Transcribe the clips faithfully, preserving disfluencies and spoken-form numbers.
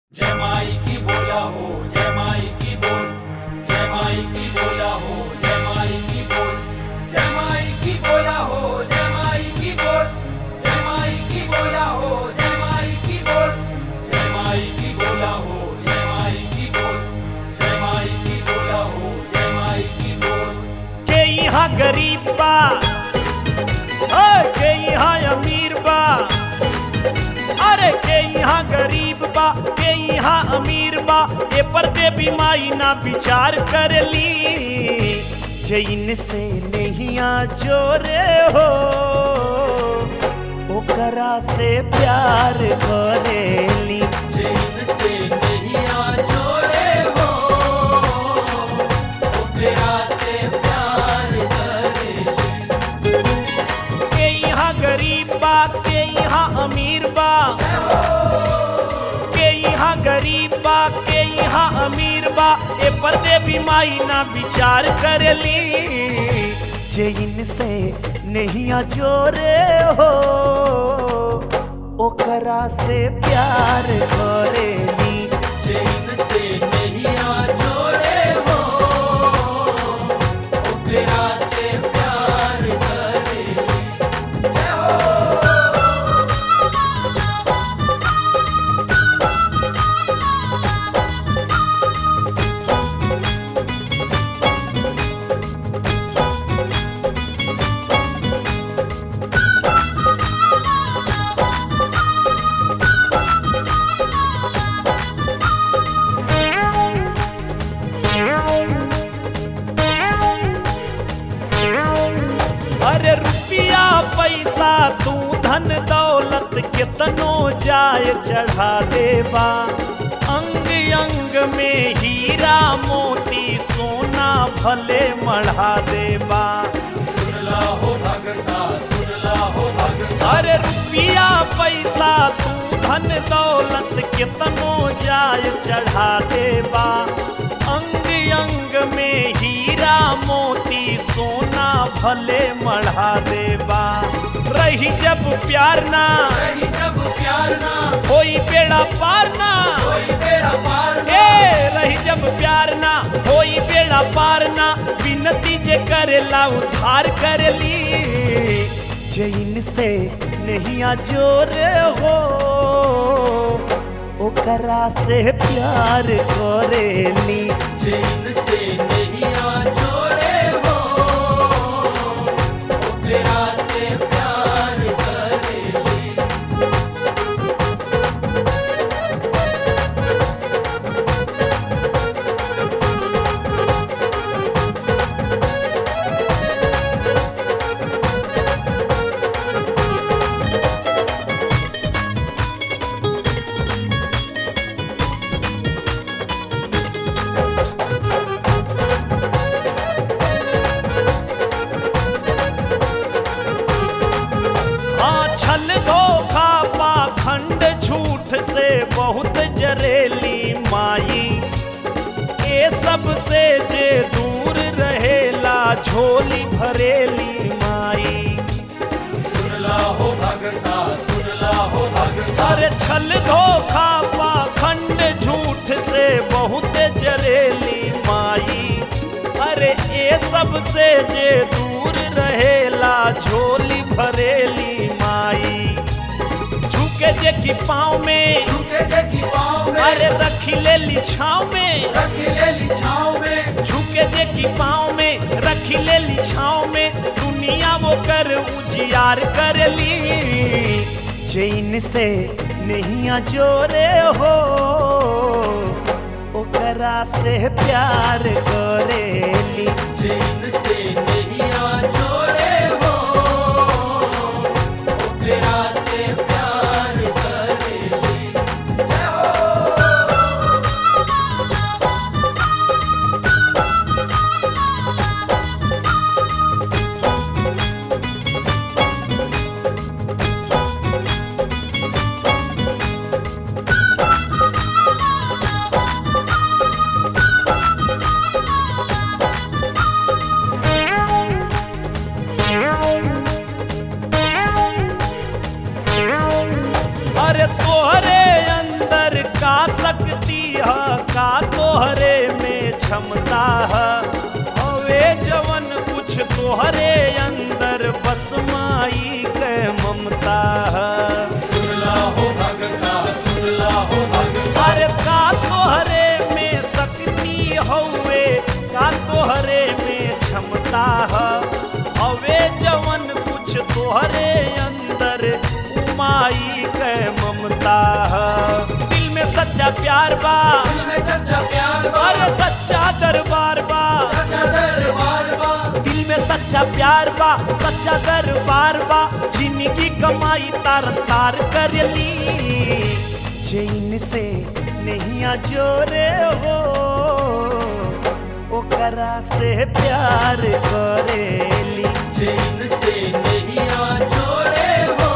जय माई की बोला हो, जय माई की बोल, जय माई की बोला हो, जय माई की बोल, जय माई की बोला हो, जय माई की बोल, जय माई की बोला हो, जय माई की बोल, जय माई की बोला हो, जय माई की बोल, जय माई की बोला हो, जय माई की बोल। के यहाँ गरीब बा, ओए के यहाँ अमीर बा, अरे के यहाँ गरीब बा, के यहाँ अमीर बा, ए पर देवी माई ना विचार कर ली। जैन से नैया जोरे हो, ओकरा से प्यार करेली। जैन से नैया जोरे हो, ओकरा से प्यार करेली। के यहाँ गरीब बा, के यहाँ अमीर बा, के यहाँ गरीब बा, के यहाँ अमीर बा, ए पर देवी माई ना विचार करेली। जैन से नैया जोरे हो, ओकरा से प्यार करेली। जैन से नैया जोरे हो, ओकरा से प्यार करेली। जय हो। अरे रुपया पैसा तू धन दौलत कितनो जाय चढ़ा देबा, अंग अंग में हीरा मोती सोना भले मढ़ा देबा। सुनला हो भगता, सुनला हो भगता। अरे रुपया पैसा तू धन दौलत कितनो जाय चढ़ा देबा, अंग अंग में हीरा मोती सोना भले मढ़ा देबा। रही जब प्यार ना, रही जब प्यार ना, होई बेड़ा पार ना, कोई बेड़ा पार ना। ए रही जब प्यार ना, होई बेड़ा पार ना, विनती जे करेला उद्धार करेली। जैन से नैया जोरे हो, ओकरा से प्यार करेली। जैन से नैया जोरे हो, ओकरा से प्यार करेली। हाँ छल धोखा पाखंड झूठ से बहुत जरेली माई, ए सब से जे दूर रहेला झोली भरेली माई। सुनला हो भगता, सुनला हो भगता। अरे छल धोखा पाखंड झूठ से बहुत जरेली माई, अरे ए सब से जे दूर रहेला झोली भरेली माई। झुके जे की पाँव में, झुके जे की पाँव में, अरे रखी ले ली छाँव में, रखी ले ली छाँव में। झुके जे की पाँव में, रखी ले ली छाँव में, दुनिया वो कर उजियार कर ली। जैन से नैया जोरे हो, ओकरा से प्यार करेली। जैन से नैया जोरे हो, ओकरा से प्यार करेली। जय हो। माई के ममता सुनला हो भगता सुनला हो भगता अरे का तोहरे में शक्ति हौवे का तोहरे में क्षमता है हवे जवन कुछ तोहरे अंदर उमाई के ममता है दिल में सच्चा प्यार बा दिल में सच्चा प्यार बा अरे सच्चा दरबार बा सच्चा दरबार बा दिल में सच्चा प्यार बा सच्चा दरबार बा जिंदगी कमाई तार तार कर ली जैन से नहीं जोरे हो ओकरा से प्यार करेली चैन से नहीं जोड़े हो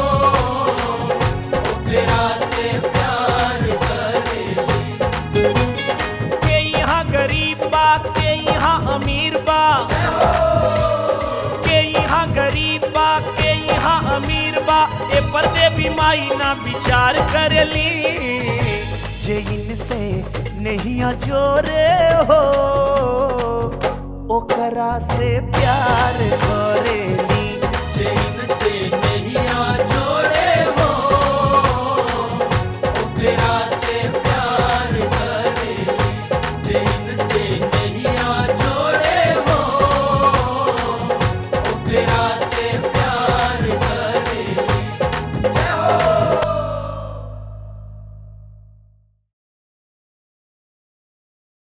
तेरा से प्यार करेली के यहाँ गरीब बा के यहाँ अमीर बा के यहाँ गरीब बा के यहाँ अमीर बा ए पर देवी माई ना विचार करेली जैन से नहीं जोरे हो ओकरा से प्यार कर